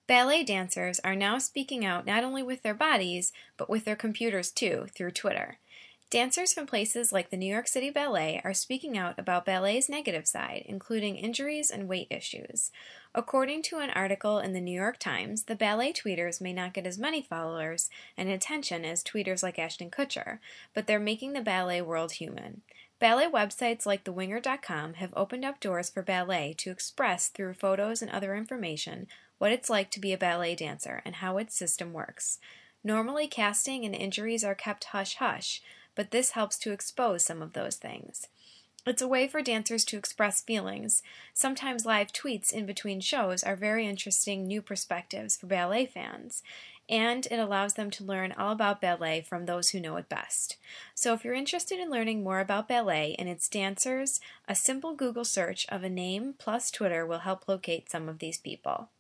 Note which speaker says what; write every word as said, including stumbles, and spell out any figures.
Speaker 1: Ballet dancers are now speaking out not only with their bodies, but with their computers too, through Twitter. Dancers from places like the New York City Ballet are speaking out about ballet's negative side, including injuries and weight issues. According to an article in the New York Times, the ballet tweeters may not get as many followers and attention as tweeters like Ashton Kutcher, but they're making the ballet world human. Ballet websites like the winger dot com have opened up doors for ballet to express through photos and other information what it's like to be a ballet dancer and how its system works. Normally, casting and injuries are kept hush-hush, but this helps to expose some of those things. It's a way for dancers to express feelings. Sometimes live tweets in between shows are very interesting new perspectives for ballet fans, and it allows them to learn all about ballet from those who know it best. So if you're interested in learning more about ballet and its dancers, a simple Google search of a name plus Twitter will help locate some of these people.